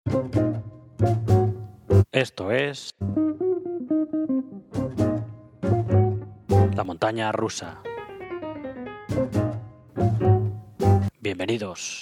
Esto es la montaña rusa. Bienvenidos.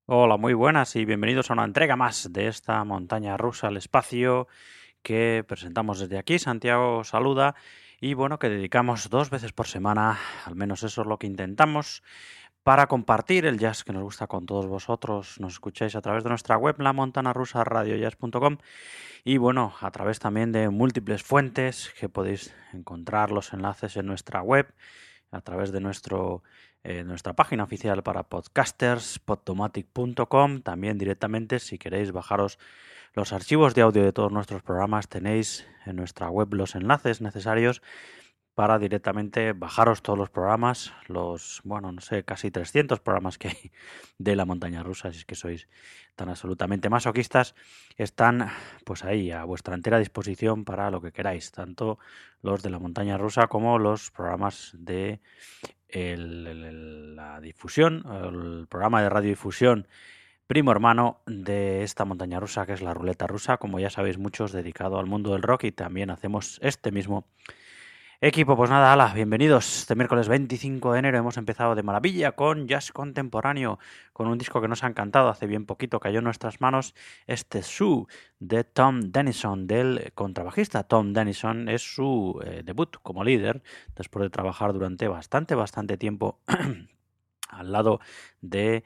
Hola, muy buenas y bienvenidos a una entrega más de esta montaña rusa al espacio que presentamos desde aquí. Santiago os saluda y bueno, que dedicamos 2 veces por semana, al menos eso es lo que intentamos, para compartir el jazz que nos gusta con todos vosotros. Nos escucháis a través de nuestra web, lamontanarusaradiojazz.com, y bueno, a través también de múltiples fuentes que podéis encontrar los enlaces en nuestra web, a través de nuestra página oficial para podcasters, podomatic.com. También directamente, si queréis bajaros los archivos de audio de todos nuestros programas, tenéis en nuestra web los enlaces necesarios para directamente bajaros todos los programas, casi 300 programas que hay de la montaña rusa. Si es que sois tan absolutamente masoquistas, están pues ahí a vuestra entera disposición para lo que queráis, tanto los de la montaña rusa como los programas de la difusión, el programa de radiodifusión primo hermano de esta montaña rusa, que es la ruleta rusa, como ya sabéis muchos, dedicado al mundo del rock, y también hacemos este mismo equipo. Pues nada, ala, bienvenidos. Este miércoles 25 de enero hemos empezado de maravilla con jazz contemporáneo, con un disco que nos ha encantado, hace bien poquito cayó en nuestras manos, este Sue de Tom Denison, del contrabajista Tom Denison. Es su debut como líder, después de trabajar durante bastante tiempo al lado de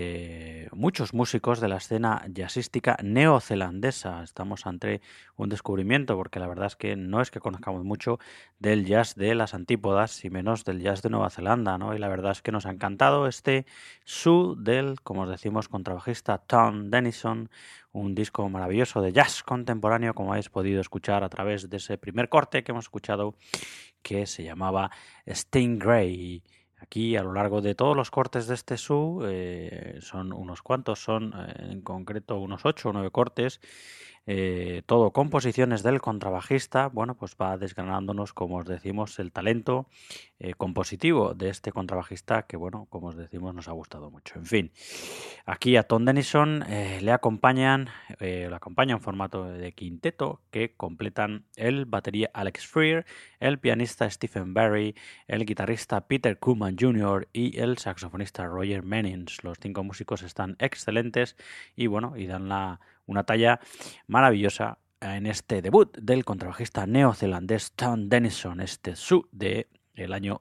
muchos músicos de la escena jazzística neozelandesa. Estamos ante un descubrimiento, porque la verdad es que no es que conozcamos mucho del jazz de las antípodas y menos del jazz de Nueva Zelanda, ¿no? Y la verdad es que nos ha encantado este Sue del, como os decimos, contrabajista Tom Denison, un disco maravilloso de jazz contemporáneo, como habéis podido escuchar a través de ese primer corte que hemos escuchado, que se llamaba Stingray. Aquí, a lo largo de todos los cortes de este Sue, son unos cuantos, son en concreto unos 8 o 9 cortes, todo composiciones del contrabajista. Bueno, pues va desgranándonos, como os decimos, el talento compositivo de este contrabajista que, bueno, como os decimos, nos ha gustado mucho. En fin, aquí a Tom Denison le acompaña en formato de quinteto, que completan el batería Alex Freer, el pianista Stephen Barry, el guitarrista Peter Koopman Jr. y el saxofonista Roger Mennings. Los 5 músicos están excelentes y bueno, y dan una talla maravillosa en este debut del contrabajista neozelandés Tom Denison, este Sue de el año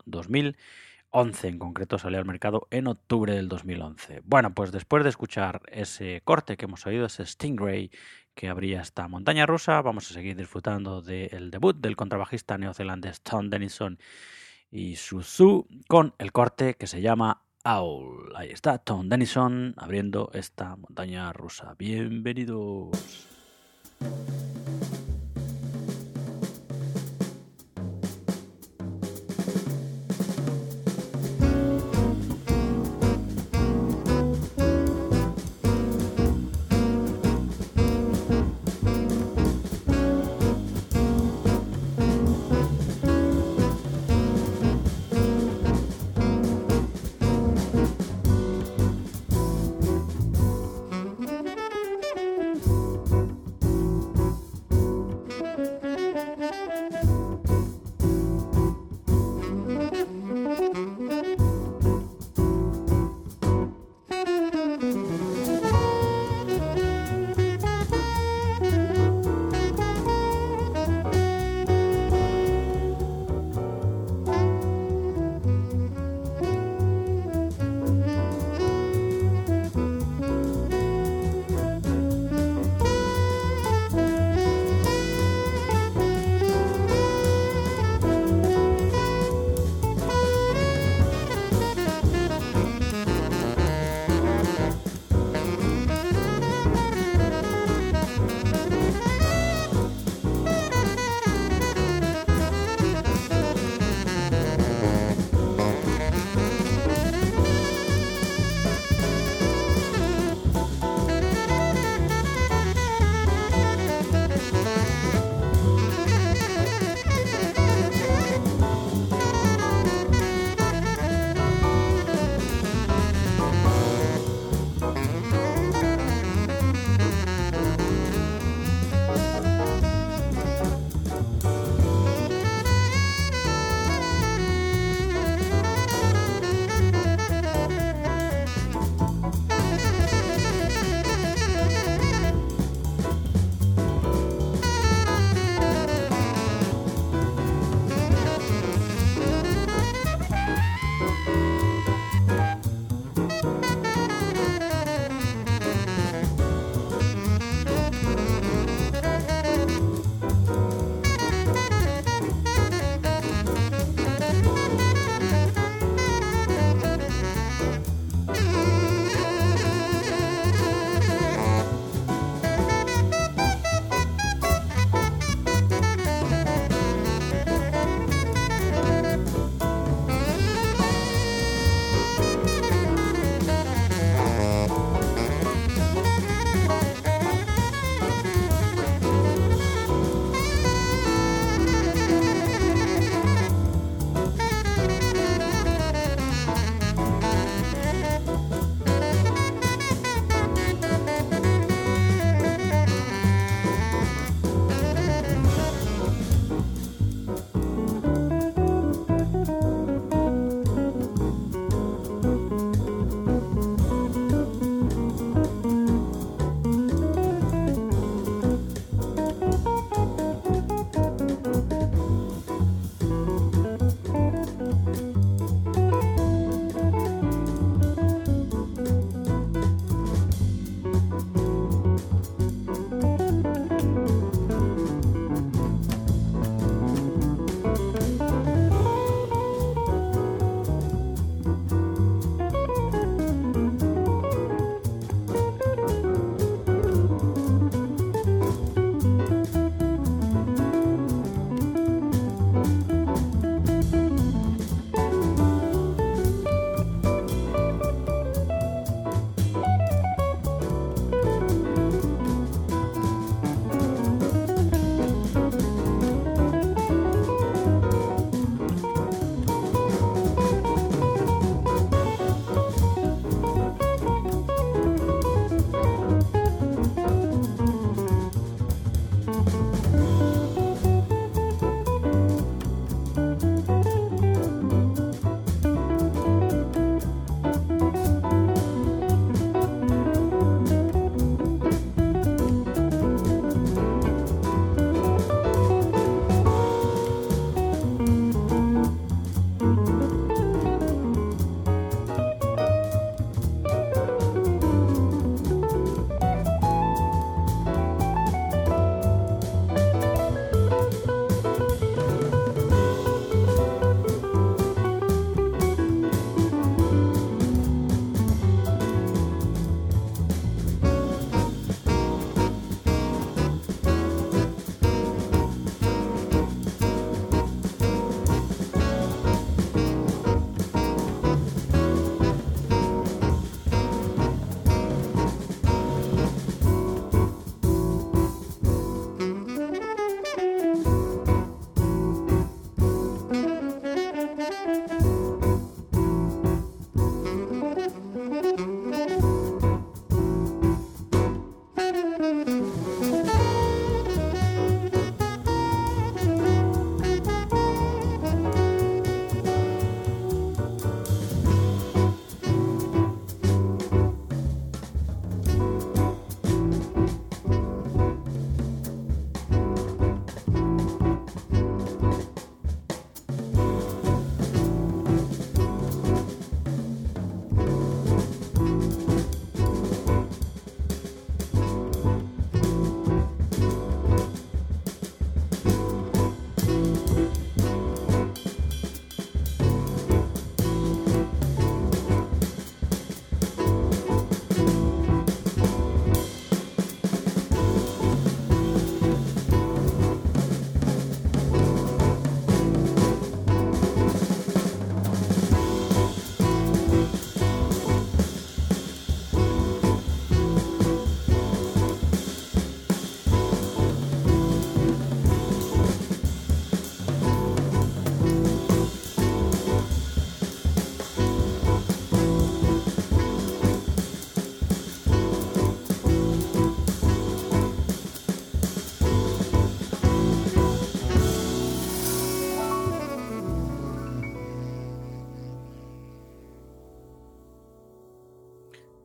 2011, en concreto salió al mercado en octubre del 2011. Bueno, pues después de escuchar ese corte que hemos oído, ese Stingray que abría esta montaña rusa, vamos a seguir disfrutando del debut del contrabajista neozelandés Tom Denison y su Sue con el corte que se llama Owl. Ahí está Tom Denison abriendo esta montaña rusa. Bienvenidos.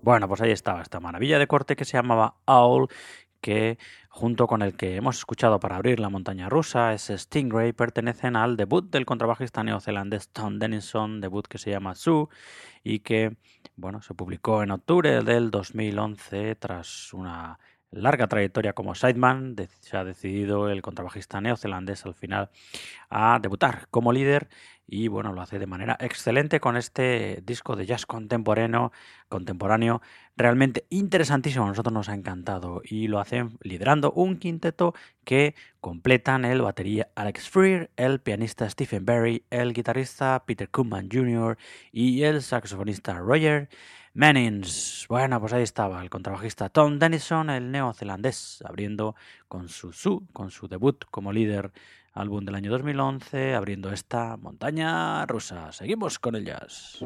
Bueno, pues ahí estaba esta maravilla de corte que se llamaba Owl, que junto con el que hemos escuchado para abrir la montaña rusa, ese Stingray, pertenecen al debut del contrabajista neozelandés Tom Denison, debut que se llama Sue, y que, bueno, se publicó en octubre del 2011 tras una larga trayectoria como sideman. Se ha decidido el contrabajista neozelandés al final a debutar como líder y bueno, lo hace de manera excelente con este disco de jazz contemporáneo realmente interesantísimo. A nosotros nos ha encantado y lo hacen liderando un quinteto que completan el batería Alex Freer, el pianista Stephen Barry, el guitarrista Peter Koopman Jr. y el saxofonista Roger Mannings. Bueno, pues ahí estaba el contrabajista Tom Denison, el neozelandés, abriendo con su debut como líder, álbum del año 2011, abriendo esta montaña rusa. Seguimos con el jazz.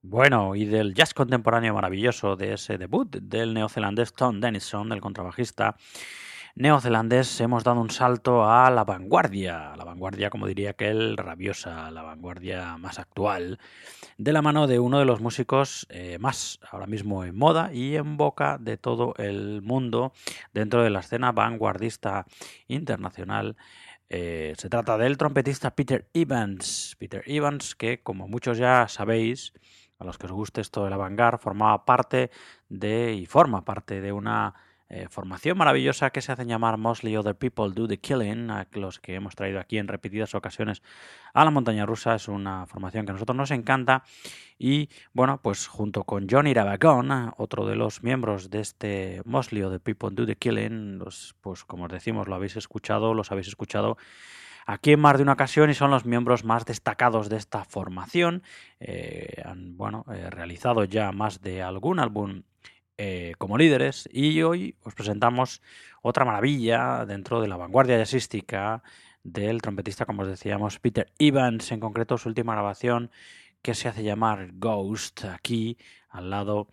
Bueno, y del jazz contemporáneo maravilloso de ese debut del neozelandés Tom Denison, el contrabajista neozelandés, hemos dado un salto a la vanguardia, como diría aquel, rabiosa, la vanguardia más actual, de la mano de uno de los músicos más ahora mismo en moda y en boca de todo el mundo dentro de la escena vanguardista internacional. Se trata del trompetista Peter Evans. Peter Evans, que como muchos ya sabéis, a los que os guste esto de la vanguard, formaba parte y forma parte de una formación maravillosa que se hacen llamar Mostly Other People Do the Killing, a los que hemos traído aquí en repetidas ocasiones a la montaña rusa. Es una formación que a nosotros nos encanta y, bueno, pues junto con Johnny Ravagón, otro de los miembros de este Mostly Other People Do the Killing, pues como os decimos, los habéis escuchado aquí en más de una ocasión y son los miembros más destacados de esta formación. Han realizado ya más de algún álbum como líderes y hoy os presentamos otra maravilla dentro de la vanguardia jazzística del trompetista, como os decíamos, Peter Evans, en concreto su última grabación que se hace llamar Ghost, aquí al lado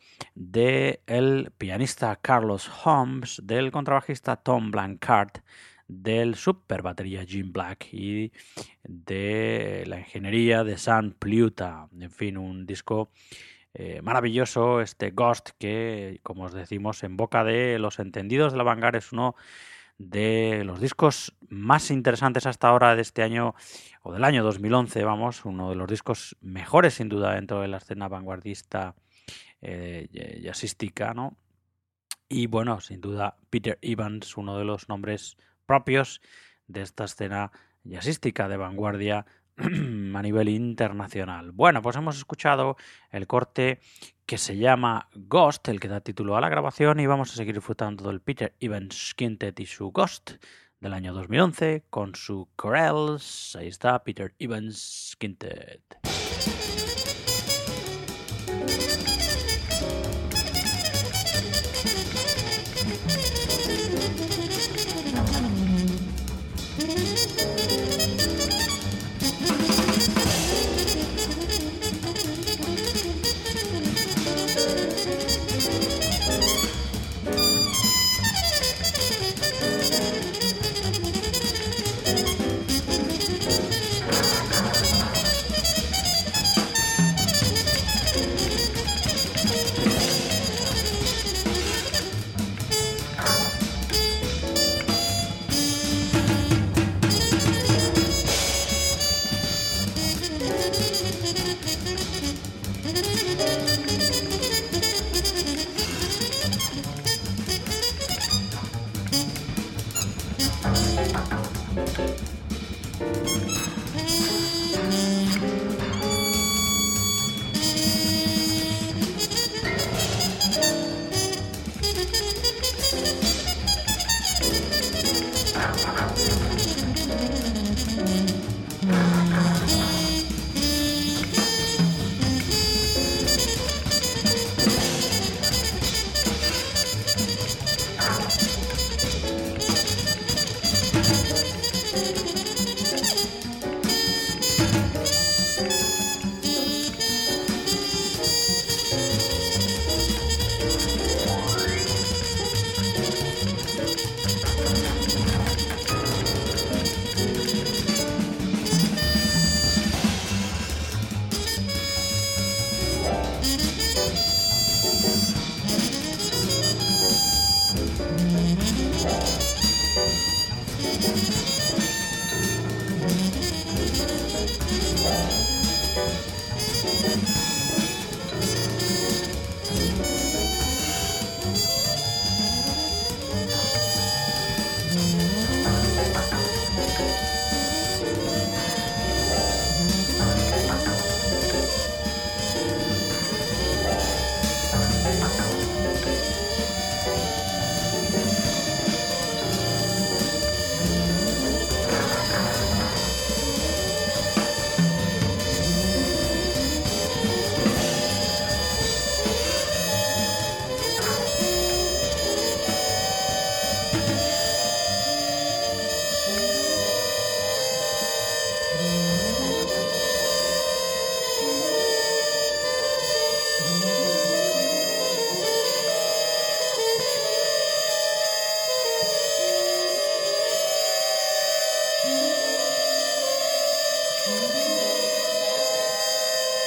del pianista Carlos Holmes, del contrabajista Tom Blanchard, del super batería Jim Black y de la ingeniería de Sam Pliuta. En fin, un disco maravilloso, este Ghost, que, como os decimos, en boca de los entendidos de la vanguardia es uno de los discos más interesantes hasta ahora de este año o del año 2011, vamos, uno de los discos mejores sin duda dentro de la escena vanguardista jazzística, ¿no? Y bueno, sin duda Peter Evans, uno de los nombres propios de esta escena jazzística de vanguardia a nivel internacional. Bueno, pues hemos escuchado el corte que se llama Ghost, el que da título a la grabación, y vamos a seguir disfrutando del Peter Evans Quintet y su Ghost del año 2011 con su Chorales. Ahí está Peter Evans Quintet.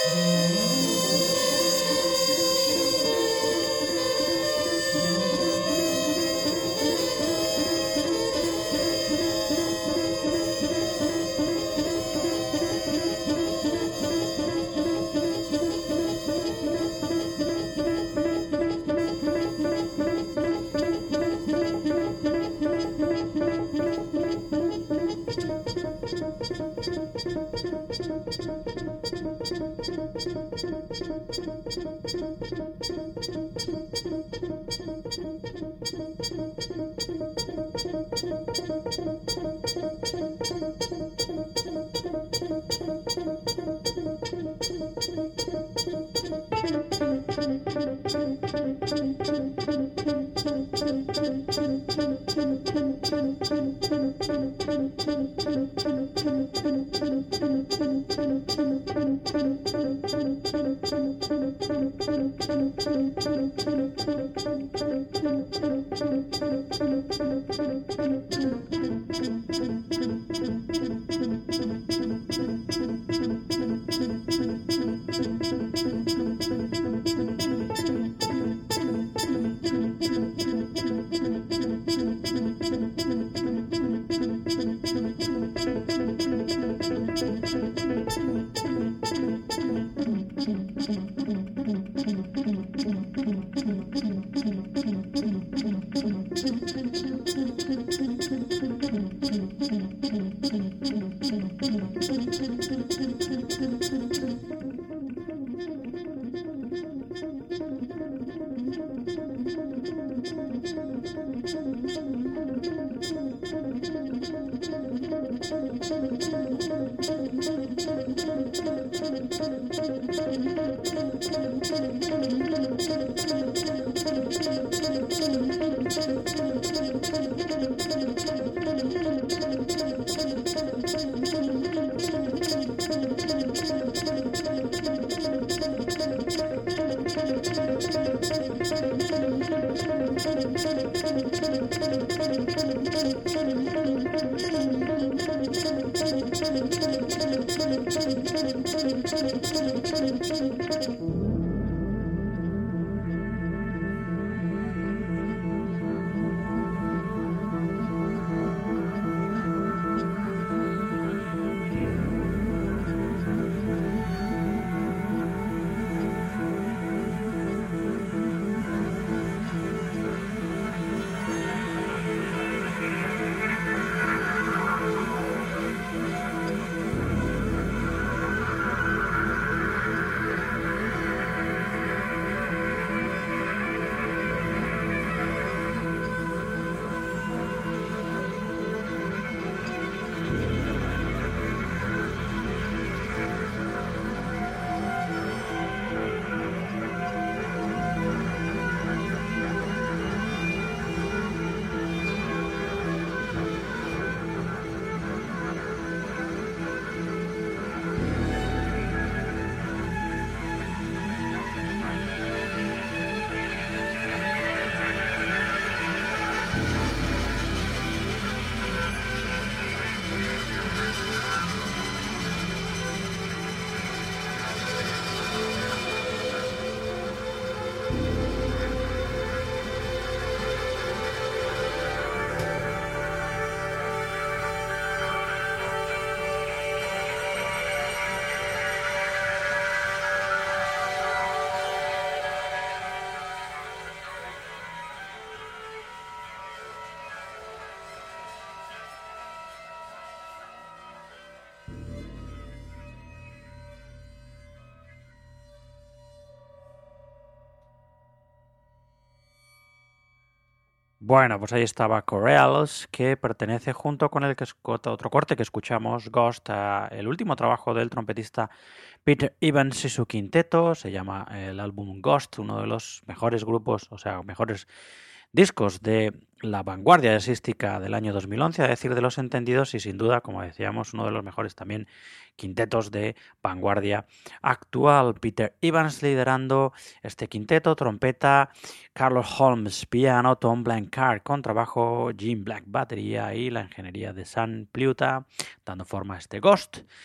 Bueno, pues ahí estaba Corrals, que pertenece junto con el que otro corte que escuchamos, Ghost, el último trabajo del trompetista Peter Evans y su quinteto. Se llama el álbum Ghost, uno de los mejores grupos, o sea, mejores discos de la vanguardia jazzística del año 2011, a decir de los entendidos, y sin duda, como decíamos, uno de los mejores también quintetos de vanguardia actual. Peter Evans liderando este quinteto, trompeta, Carlos Holmes piano, Tom Blanchard contrabajo, Jim Black batería y la ingeniería de Sam Pliuta dando forma a este Ghost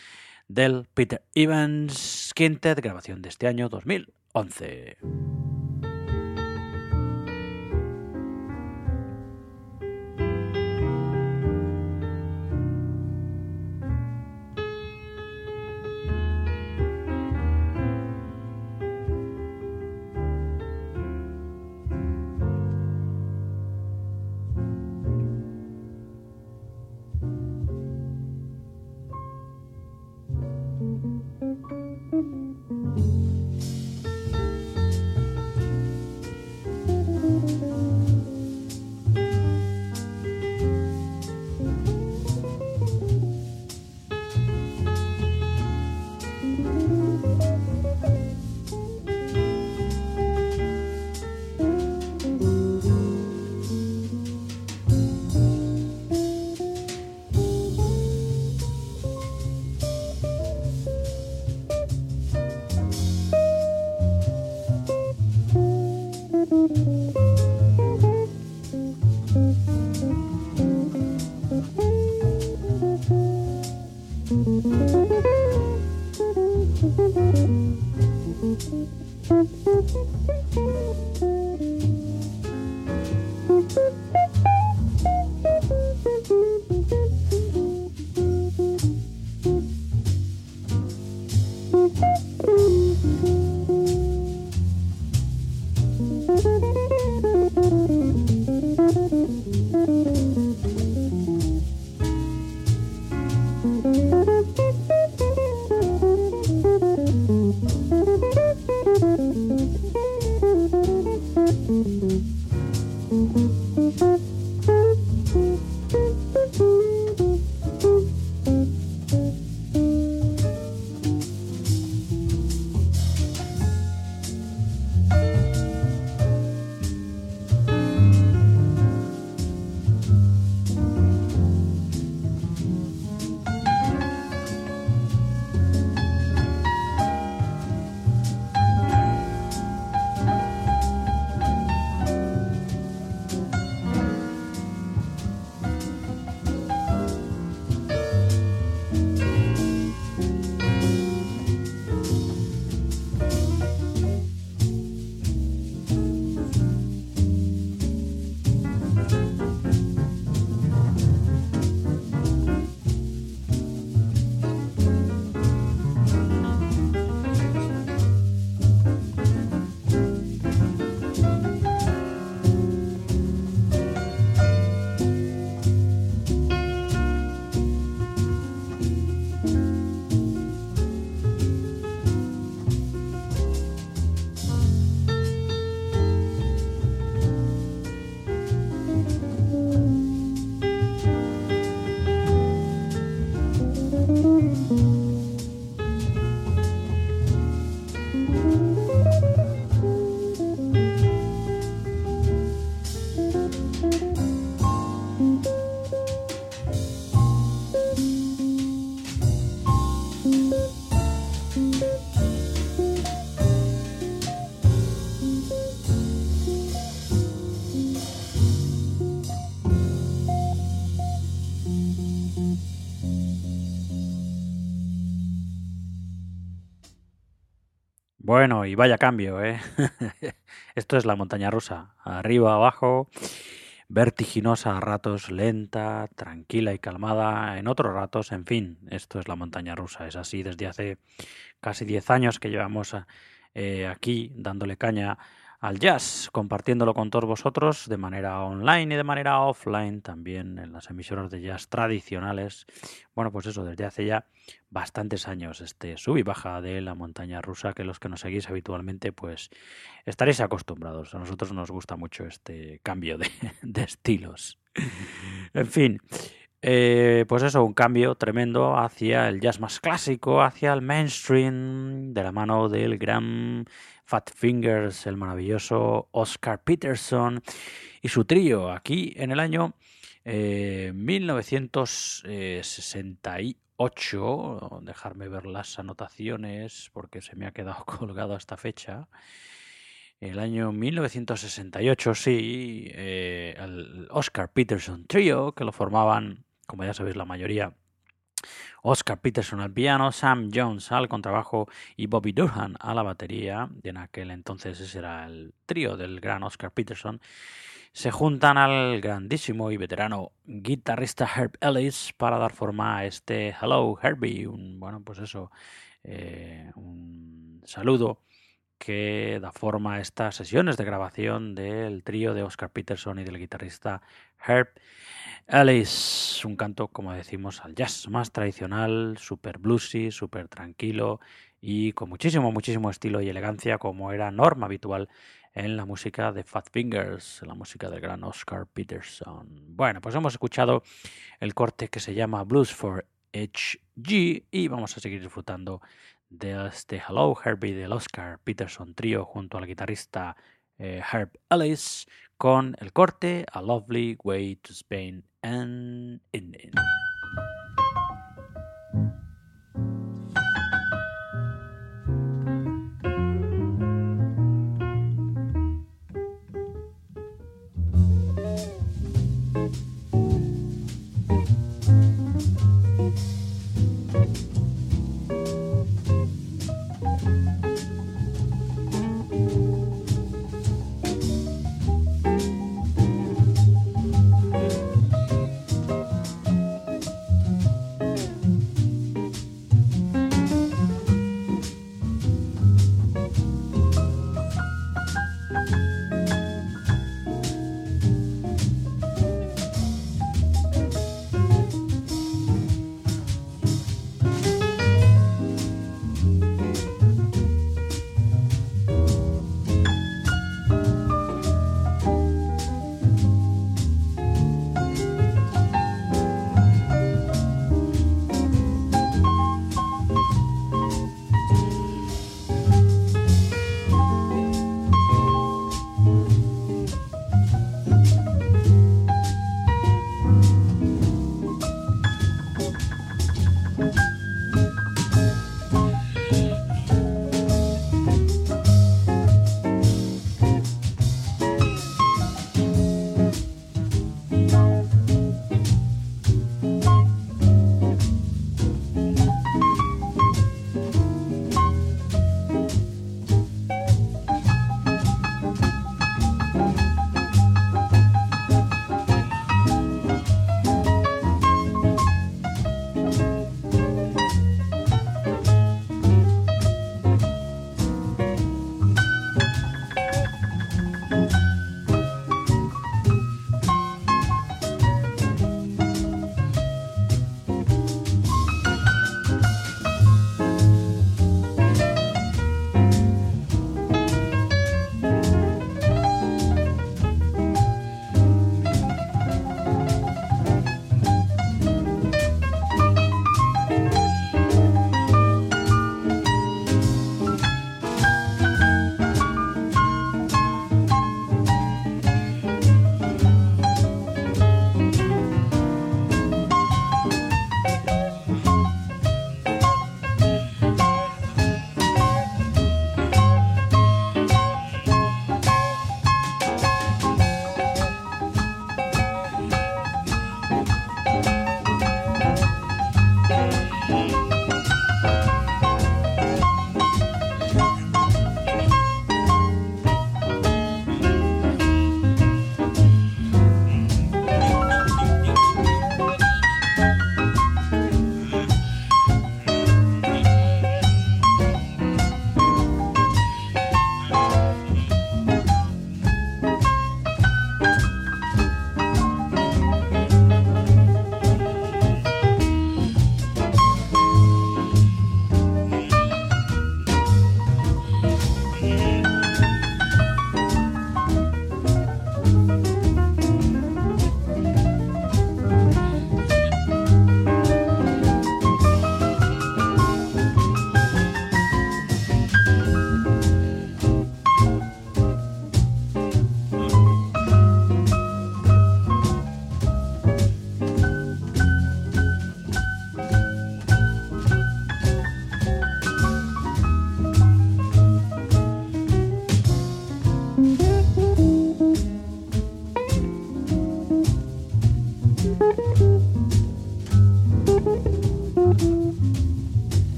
del Peter Evans Quintet, grabación de este año 2011. Bueno, y vaya cambio, ¿eh? Esto es la montaña rusa. Arriba, abajo, vertiginosa a ratos, lenta, tranquila y calmada en otros ratos, en fin, esto es la montaña rusa. Es así desde hace casi 10 años que llevamos aquí dándole caña al jazz, compartiéndolo con todos vosotros de manera online y de manera offline, también en las emisoras de jazz tradicionales. Bueno, pues eso, desde hace ya bastantes años, este sub y baja de la montaña rusa, que los que nos seguís habitualmente, pues estaréis acostumbrados. A nosotros nos gusta mucho este cambio de estilos. En fin, pues eso, un cambio tremendo hacia el jazz más clásico, hacia el mainstream, de la mano del gran Fat Fingers, el maravilloso Oscar Peterson y su trío, aquí en el año 1968. Dejarme ver las anotaciones porque se me ha quedado colgado esta fecha. El año 1968, sí, el Oscar Peterson Trio, que lo formaban, como ya sabéis, la mayoría Oscar Peterson al piano, Sam Jones al contrabajo y Bobby Durham a la batería. En aquel entonces ese era el trío del gran Oscar Peterson. Se juntan al grandísimo y veterano guitarrista Herb Ellis para dar forma a este Hello Herbie, un saludo que da forma a estas sesiones de grabación del trío de Oscar Peterson y del guitarrista Herb Ellis. Un canto, como decimos, al jazz más tradicional, super bluesy, super tranquilo y con muchísimo estilo y elegancia, como era norma habitual en la música de Fat Fingers, en la música del gran Oscar Peterson. Bueno, pues hemos escuchado el corte que se llama Blues for HG y vamos a seguir disfrutando de este Hello Herbie del Oscar Peterson trío junto al guitarrista Herb Ellis con el corte A Lovely Way to Spain and Ending.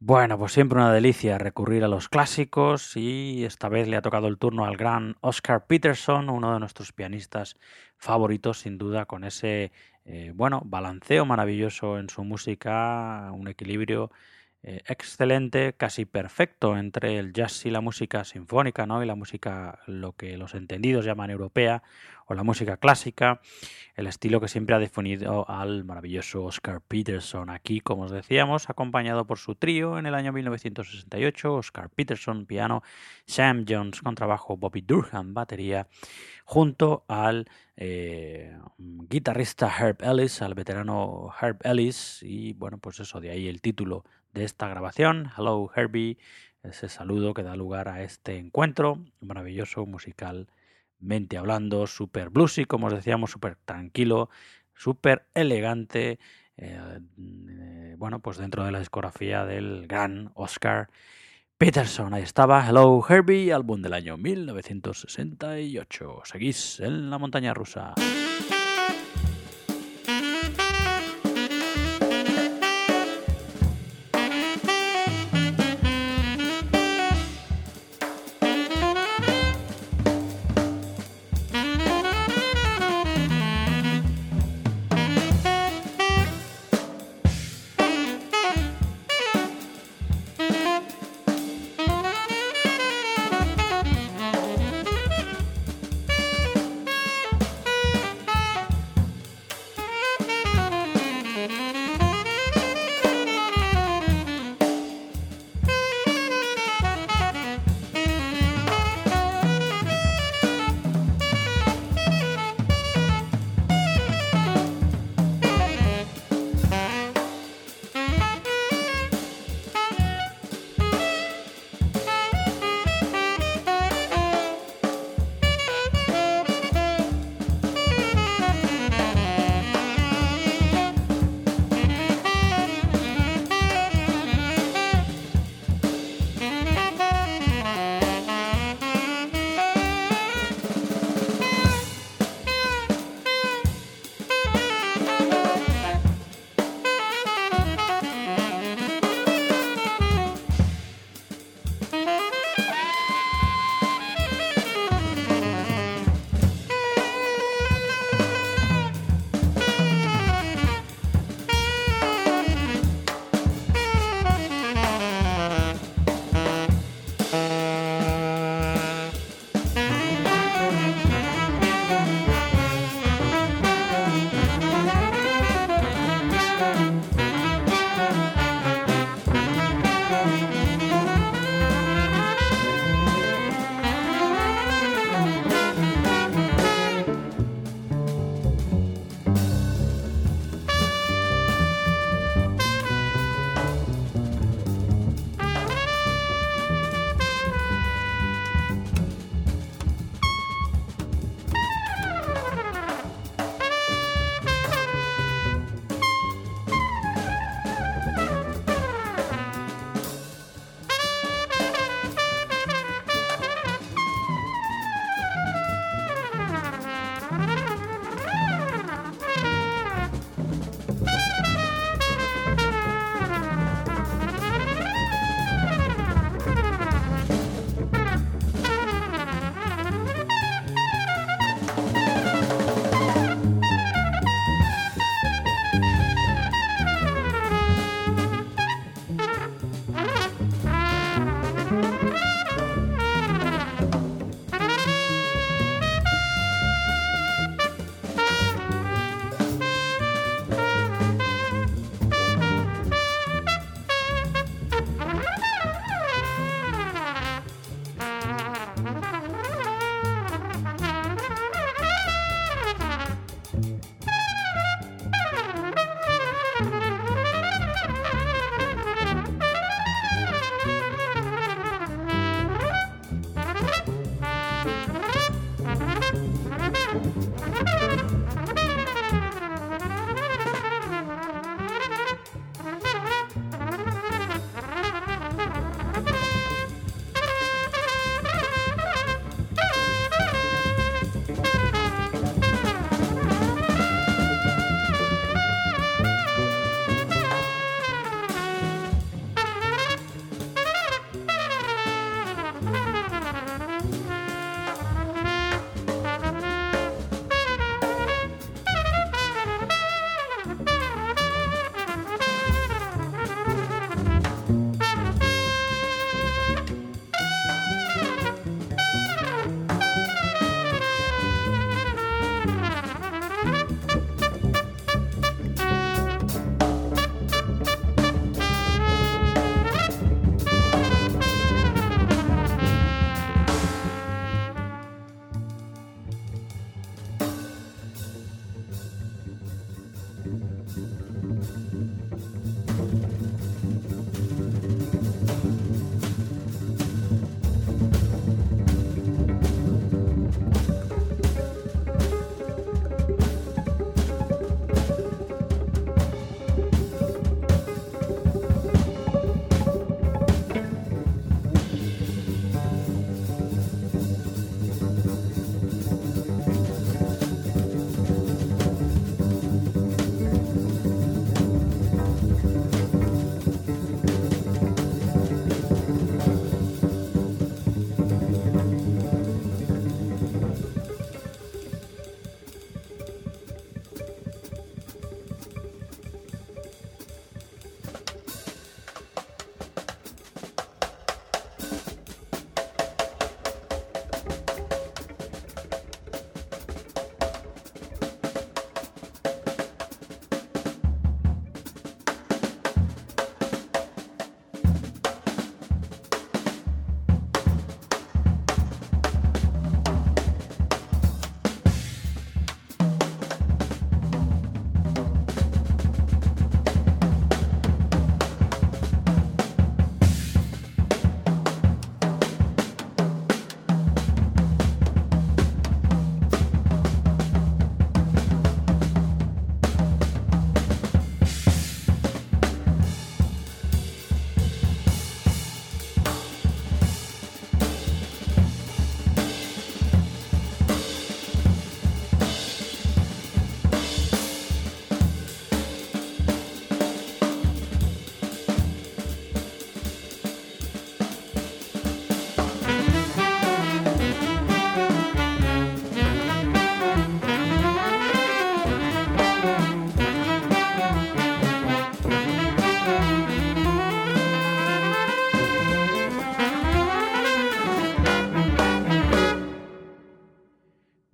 Bueno, pues siempre una delicia recurrir a los clásicos y esta vez le ha tocado el turno al gran Oscar Peterson, uno de nuestros pianistas favoritos sin duda, con ese balanceo maravilloso en su música, un equilibrio excelente, casi perfecto entre el jazz y la música sinfónica, ¿no? Y la música, lo que los entendidos llaman europea, o la música clásica, el estilo que siempre ha definido al maravilloso Oscar Peterson. Aquí, como os decíamos, acompañado por su trío en el año 1968, Oscar Peterson, piano, Sam Jones, contrabajo, Bobby Durham, batería, junto al guitarrista Herb Ellis, al veterano Herb Ellis, y bueno, pues eso, de ahí el título de esta grabación, Hello Herbie, ese saludo que da lugar a este encuentro maravilloso musicalmente hablando, súper bluesy, como os decíamos, súper tranquilo, súper elegante, bueno, pues dentro de la discografía del gran Oscar Peterson. Ahí estaba Hello Herbie, álbum del año 1968. Seguís en la montaña rusa.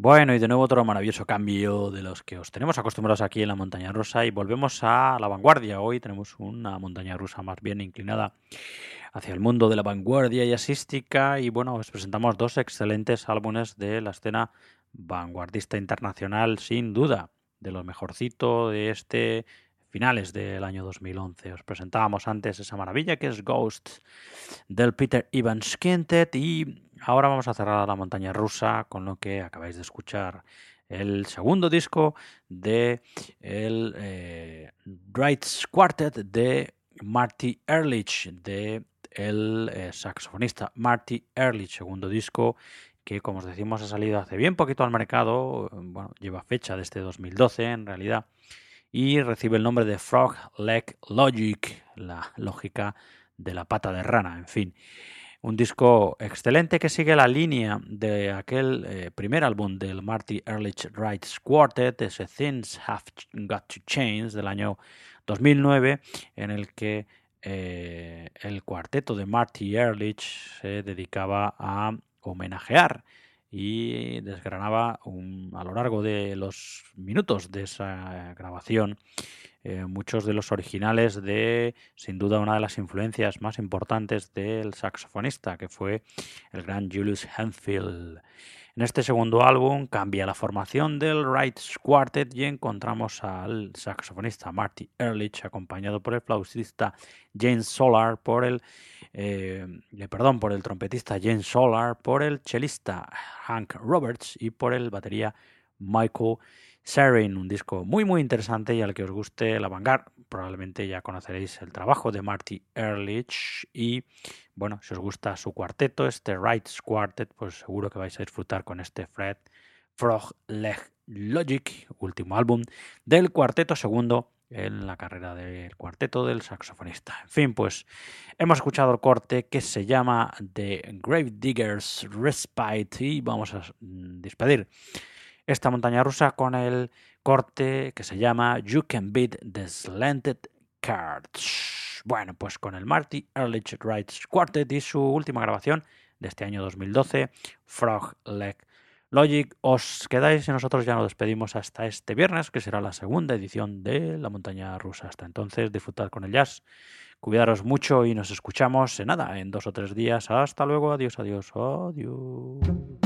Bueno, y de nuevo otro maravilloso cambio de los que os tenemos acostumbrados aquí en la montaña rusa y volvemos a la vanguardia. Hoy tenemos una montaña rusa más bien inclinada hacia el mundo de la vanguardia jazzística y bueno, os presentamos dos excelentes álbumes de la escena vanguardista internacional, sin duda, de lo mejorcito de finales del año 2011. Os presentábamos antes esa maravilla que es Ghost del Peter Evans Quintet y ahora vamos a cerrar la montaña rusa con lo que acabáis de escuchar, el segundo disco de el Wrights Quartet de Marty Ehrlich, de el saxofonista Marty Ehrlich, segundo disco que, como os decimos, ha salido hace bien poquito al mercado, bueno, lleva fecha desde 2012 en realidad, y recibe el nombre de Frog Leg Logic, la lógica de la pata de rana, en fin. Un disco excelente que sigue la línea de aquel primer álbum del Marty Ehrlich Wrights Quartet, ese Things Have Got to Change del año 2009, en el que el cuarteto de Marty Ehrlich se dedicaba a homenajear y desgranaba a lo largo de los minutos de esa grabación muchos de los originales de, sin duda, una de las influencias más importantes del saxofonista, que fue el gran Julius Hetfield. En este segundo álbum cambia la formación del Wrights Quartet y encontramos al saxofonista Marty Ehrlich acompañado por el flautista James Solar, por el trompetista James Solar, por el chelista Hank Roberts y por el batería Michael Sarin. Un disco muy muy interesante y al que os guste la vanguard probablemente ya conoceréis el trabajo de Marty Ehrlich y bueno, si os gusta su cuarteto, este Wrights Quartet, pues seguro que vais a disfrutar con este Frog Leg Logic, último álbum del cuarteto segundo en la carrera del cuarteto del saxofonista. En fin, pues hemos escuchado el corte que se llama The Gravediggers Respite y vamos a despedir esta montaña rusa con el corte que se llama You Can Beat the Slanted Cards. Bueno, pues con el Marty Ehrlich Wrights Quartet y su última grabación de este año 2012, Frog Leg Logic. Os quedáis y nosotros ya nos despedimos hasta este viernes, que será la segunda edición de la montaña rusa. Hasta entonces, disfrutad con el jazz, cuidaros mucho y nos escuchamos en 2 o 3 días. Hasta luego, adiós, adiós, adiós.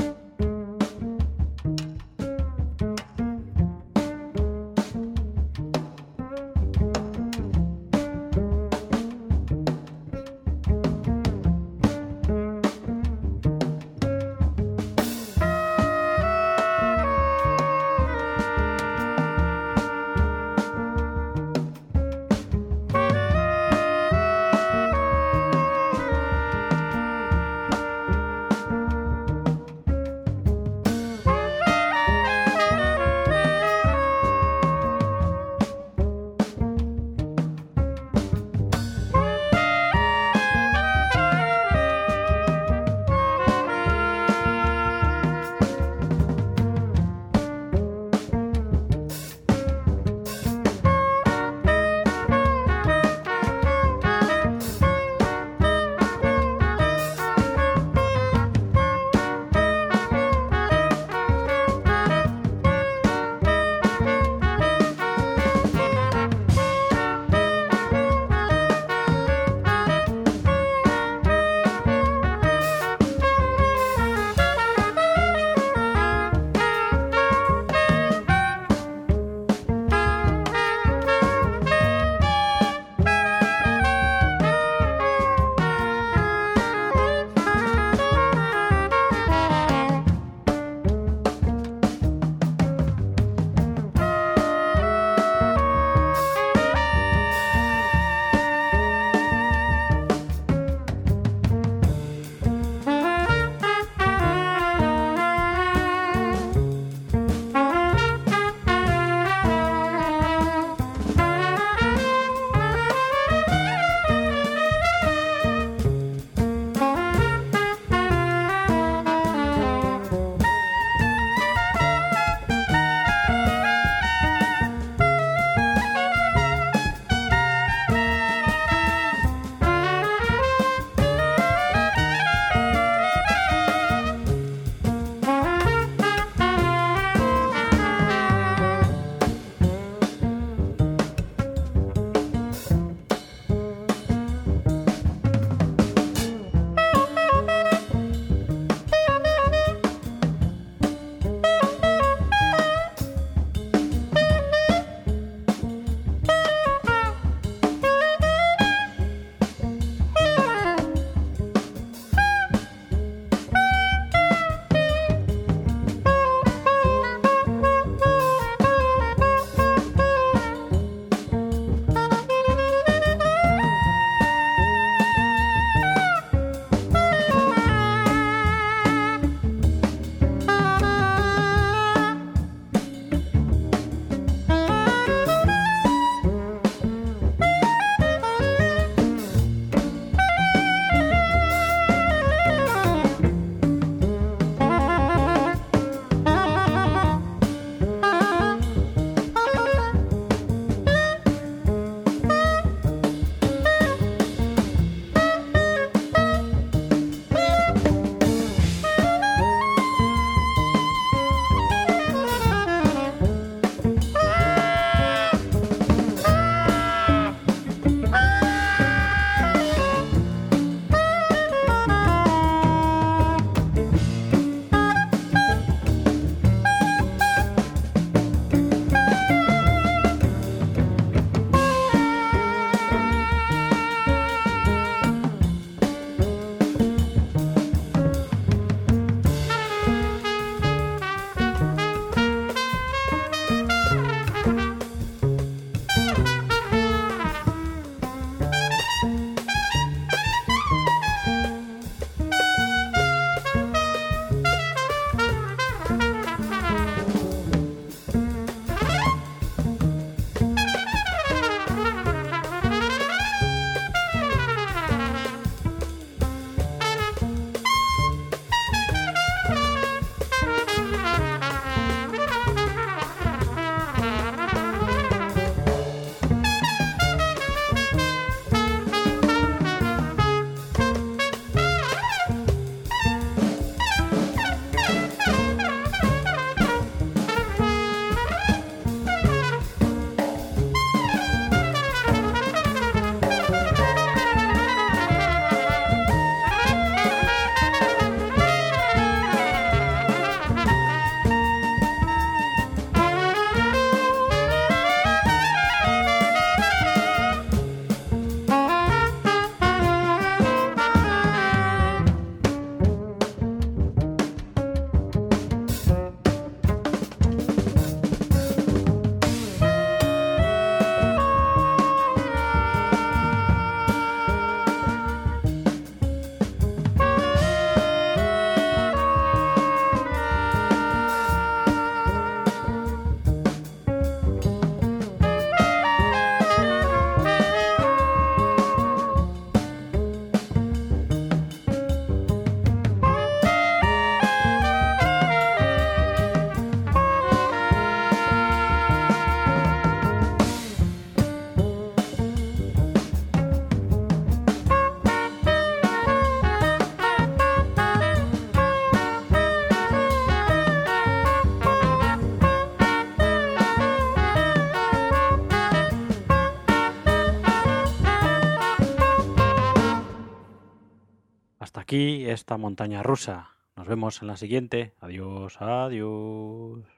aquí esta montaña rusa. Nos vemos en la siguiente. Adiós, adiós.